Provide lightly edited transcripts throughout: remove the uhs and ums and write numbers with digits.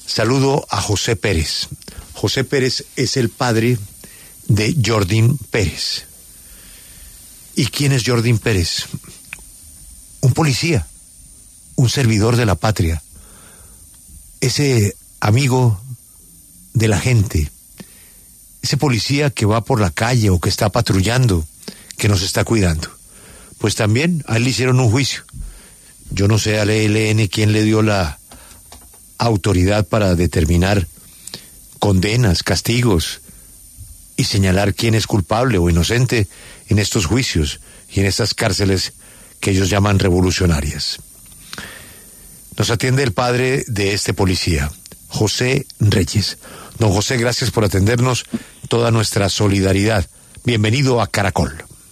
Saludo a José Pérez. José Pérez es el padre de Jordín Pérez. ¿Y quién es Jordín Pérez? Un policía, un servidor de la patria, ese amigo de la gente, ese policía que va por la calle o que está patrullando, que nos está cuidando. Pues también a él le hicieron un juicio. Yo no sé al ELN quién le dio la autoridad para determinar condenas, castigos y señalar quién es culpable o inocente en estos juicios y en estas cárceles que ellos llaman revolucionarias. Nos atiende el padre de este policía, José Reyes. Don José, gracias por atendernos, toda nuestra solidaridad. Bienvenido a Caracol.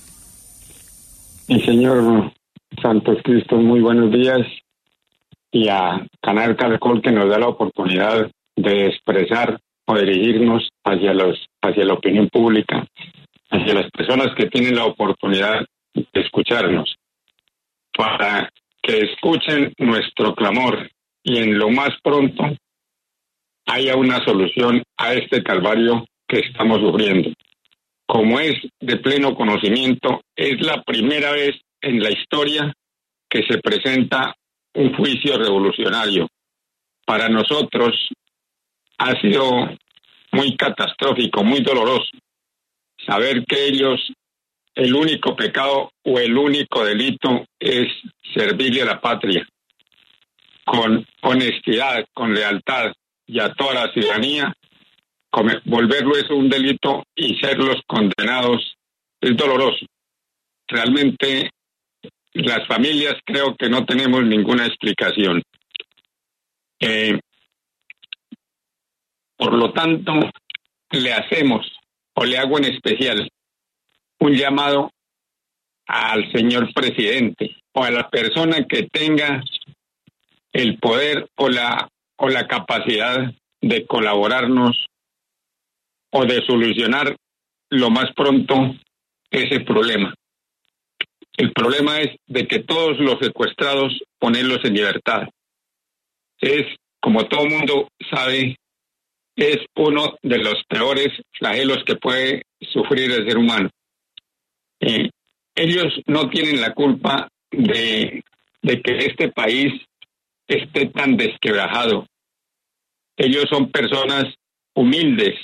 Mi señor Santos Cristo, muy buenos días, y a Canal Caracol, que nos da la oportunidad de expresar o dirigirnos hacia la opinión pública, hacia las personas que tienen la oportunidad de escucharnos, para que escuchen nuestro clamor y en lo más pronto haya una solución a este calvario que estamos sufriendo. Como es de pleno conocimiento, es la primera vez en la historia que se presenta un juicio revolucionario. Para nosotros ha sido muy catastrófico, muy doloroso saber que ellos, el único pecado o el único delito es servirle a la patria con honestidad, con lealtad y a toda la ciudadanía. Volverlo eso un delito y serlos condenados es doloroso. Realmente las familias creo que no tenemos ninguna explicación. Por lo tanto, le hacemos, o le hago en especial, un llamado al señor presidente o a la persona que tenga el poder o la capacidad de colaborarnos o de solucionar lo más pronto ese problema. El problema es de que todos los secuestrados, ponerlos en libertad. Es, como todo mundo sabe, es uno de los peores flagelos que puede sufrir el ser humano. Ellos no tienen la culpa de que este país esté tan desquebrajado. Ellos son personas humildes,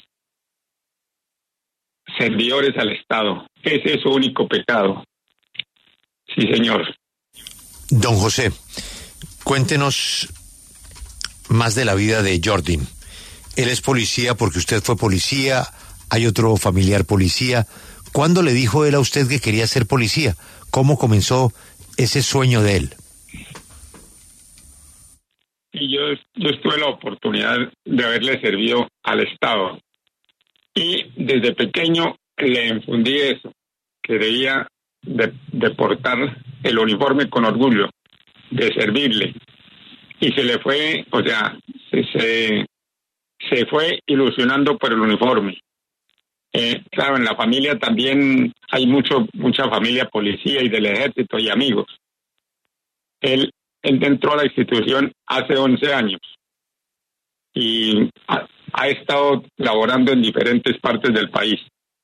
servidores al Estado. Ese es su único pecado. Sí, señor. Don José, cuéntenos más de la vida de Jordín. Él es policía porque usted fue policía, hay otro familiar policía. ¿Cuándo le dijo él a usted que quería ser policía? ¿Cómo comenzó ese sueño de él? Y yo tuve la oportunidad de haberle servido al Estado. Y desde pequeño le infundí eso, que debía de portar el uniforme con orgullo, de servirle. Y se le fue, o sea, se fue ilusionando por el uniforme. Claro, en la familia también hay mucha familia policía y del ejército y amigos. Él entró a la institución hace 11 años y ha estado laborando en diferentes partes del país.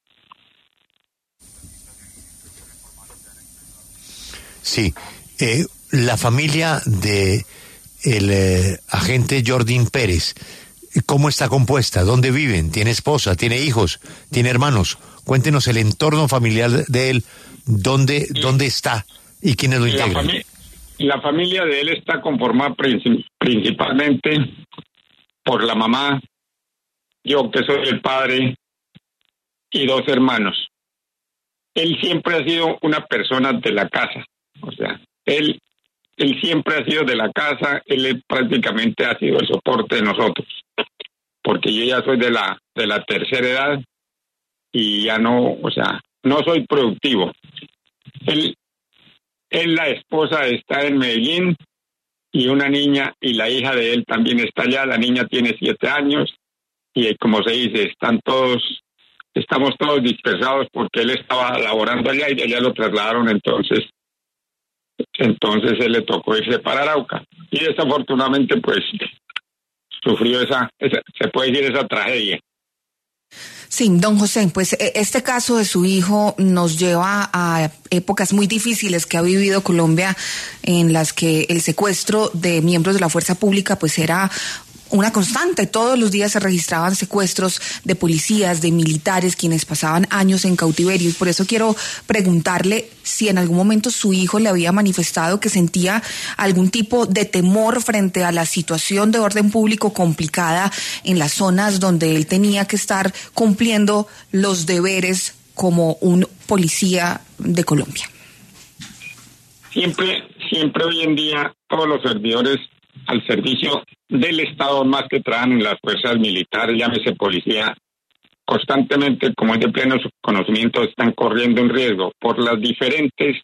Sí, la familia de el agente Jordín Pérez, ¿cómo está compuesta? ¿Dónde viven? ¿Tiene esposa? ¿Tiene hijos? ¿Tiene hermanos? Cuéntenos el entorno familiar de él, dónde está y quiénes lo integran. La familia de él está conformada principalmente por la mamá, yo que soy el padre, y 2 hermanos. Él siempre ha sido una persona de la casa, o sea, él siempre ha sido de la casa, él prácticamente ha sido el soporte de nosotros, porque yo ya soy de la tercera edad y ya no, o sea, no soy productivo. Él, la esposa está en Medellín y una niña, y la hija de él también está allá. La niña tiene 7 años y, como se dice, estamos todos dispersados porque él estaba laborando allá y allá lo trasladaron, entonces él le tocó irse para Arauca. Y desafortunadamente, pues, sufrió se puede decir, esa tragedia. Sí, don José, pues este caso de su hijo nos lleva a épocas muy difíciles que ha vivido Colombia, en las que el secuestro de miembros de la fuerza pública pues era una constante. Todos los días se registraban secuestros de policías, de militares, quienes pasaban años en cautiverio. Y por eso quiero preguntarle si en algún momento su hijo le había manifestado que sentía algún tipo de temor frente a la situación de orden público complicada en las zonas donde él tenía que estar cumpliendo los deberes como un policía de Colombia. Siempre hoy en día todos los servidores al servicio del Estado, más que trabajan en las fuerzas militares, llámese policía, constantemente, como es de pleno conocimiento, están corriendo un riesgo por los diferentes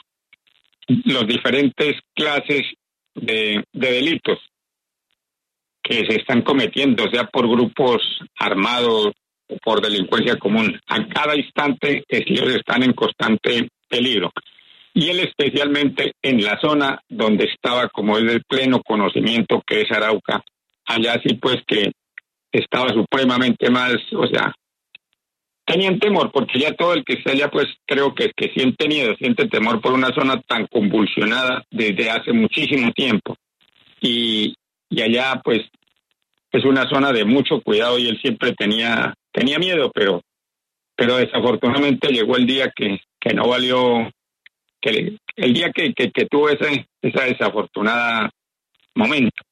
clases de delitos que se están cometiendo, sea por grupos armados o por delincuencia común. A cada instante ellos están en constante peligro. Y él especialmente en la zona donde estaba, como es del pleno conocimiento, que es Arauca, allá sí pues que estaba supremamente más, o sea, tenían temor, porque ya todo el que está allá pues creo que siente miedo, siente temor por una zona tan convulsionada desde hace muchísimo tiempo. Y allá pues es una zona de mucho cuidado y él siempre tenía miedo, pero desafortunadamente llegó el día que no valió, que el día que tuvo esa desafortunada momento.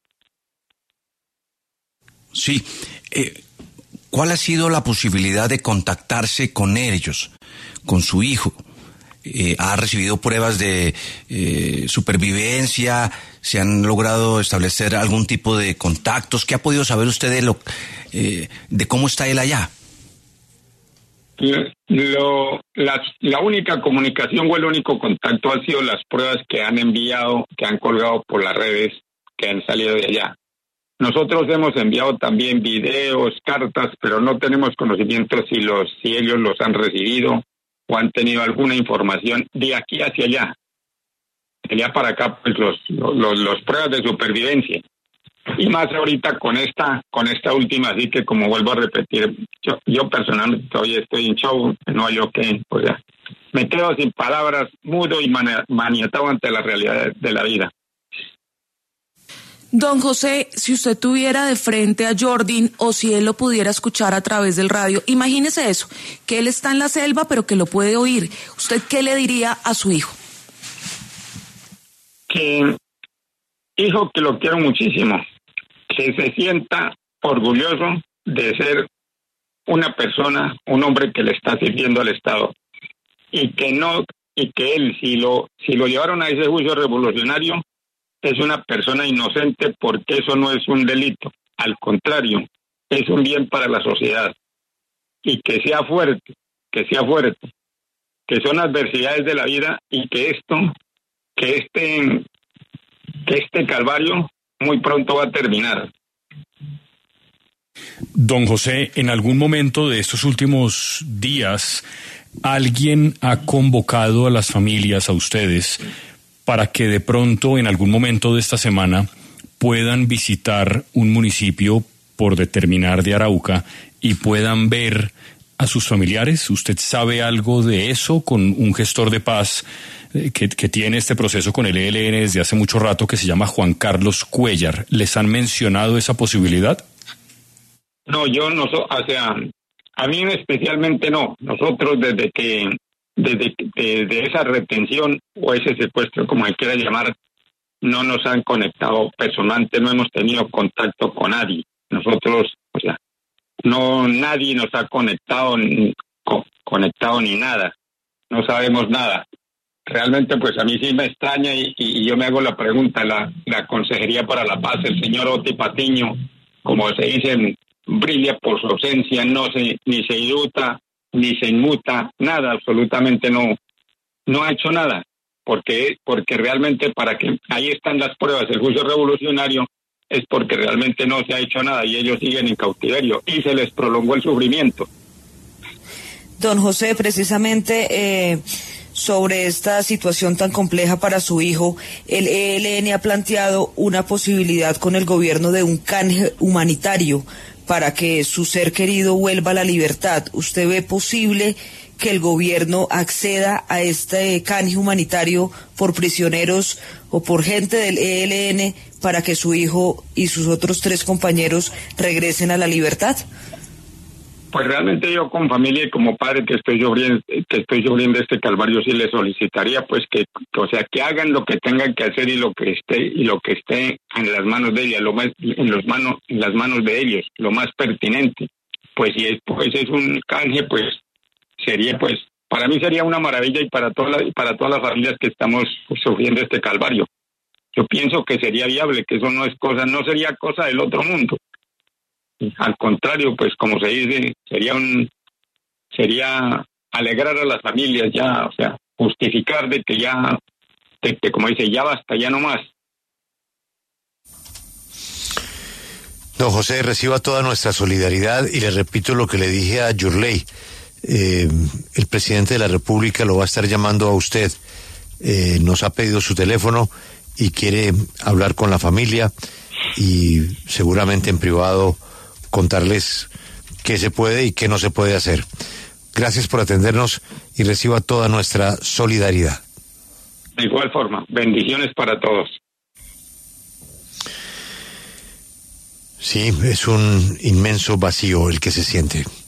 Sí. ¿Cuál ha sido la posibilidad de contactarse con ellos, con su hijo? ¿Ha recibido pruebas de supervivencia? ¿Se han logrado establecer algún tipo de contactos? ¿Qué ha podido saber usted de cómo está él allá? La única comunicación o el único contacto han sido las pruebas que han enviado, que han colgado por las redes, que han salido de allá. Nosotros hemos enviado también videos, cartas, pero no tenemos conocimiento si ellos los han recibido o han tenido alguna información de aquí hacia allá. De allá para acá, pues los pruebas de supervivencia. Y más ahorita con esta última, así que como vuelvo a repetir, yo personalmente todavía estoy en show, no hay o sea, me quedo sin palabras, mudo y maniatado ante la realidad de la vida. Don José, si usted tuviera de frente a Jordin o si él lo pudiera escuchar a través del radio, imagínese eso, que él está en la selva pero que lo puede oír. ¿Usted qué le diría a su hijo? Hijo, que lo quiero muchísimo, que se sienta orgulloso de ser una persona, un hombre que le está sirviendo al Estado y que él, si lo llevaron a ese juicio revolucionario, es una persona inocente, porque eso no es un delito, al contrario, es un bien para la sociedad. Y que sea fuerte, que son adversidades de la vida y que este calvario muy pronto va a terminar. Don José, en algún momento de estos últimos días, ¿alguien ha convocado a las familias, a ustedes, para que de pronto en algún momento de esta semana puedan visitar un municipio por determinar de Arauca y puedan ver a sus familiares? ¿Usted sabe algo de eso con un gestor de paz que tiene este proceso con el ELN desde hace mucho rato, que se llama Juan Carlos Cuellar? ¿Les han mencionado esa posibilidad? No, yo no, o sea, a mí especialmente no. Nosotros desde esa retención o ese secuestro, como se quiera llamar, no nos han conectado personalmente, no hemos tenido contacto con nadie. Nosotros, o sea, no, nadie nos ha conectado ni nada, no sabemos nada. Realmente pues a mí sí me extraña y yo me hago la pregunta, la Consejería para la Paz, el señor Oti Patiño, como se dice, brilla por su ausencia, ni se iluta, ni se inmuta, nada, absolutamente no ha hecho nada, porque realmente para que ahí están las pruebas, el juicio revolucionario es porque realmente no se ha hecho nada y ellos siguen en cautiverio y se les prolongó el sufrimiento. Don José, precisamente sobre esta situación tan compleja para su hijo. El ELN ha planteado una posibilidad con el gobierno de un canje humanitario para que su ser querido vuelva a la libertad. ¿Usted ve posible que el gobierno acceda a este canje humanitario por prisioneros o por gente del ELN para que su hijo y sus otros 3 compañeros regresen a la libertad? Pues realmente yo como familia y como padre que estoy sufriendo este calvario, sí le solicitaría pues que hagan lo que tengan que hacer y lo que esté en las manos de ellos, en las manos de ellos, lo más pertinente. Pues si es un canje, pues sería, pues para mí sería una maravilla y para todas las familias que estamos sufriendo este calvario. Yo pienso que sería viable, que eso no sería cosa del otro mundo. Al contrario, pues como se dice, sería alegrar a las familias ya, o sea, justificar de que ya, como dice, ya basta, ya no más. Don José, reciba toda nuestra solidaridad y le repito lo que le dije a Yurley. El presidente de la República lo va a estar llamando a usted. Nos ha pedido su teléfono y quiere hablar con la familia y seguramente en privado contarles qué se puede y qué no se puede hacer. Gracias por atendernos y reciba toda nuestra solidaridad. De igual forma, bendiciones para todos. Sí, es un inmenso vacío el que se siente.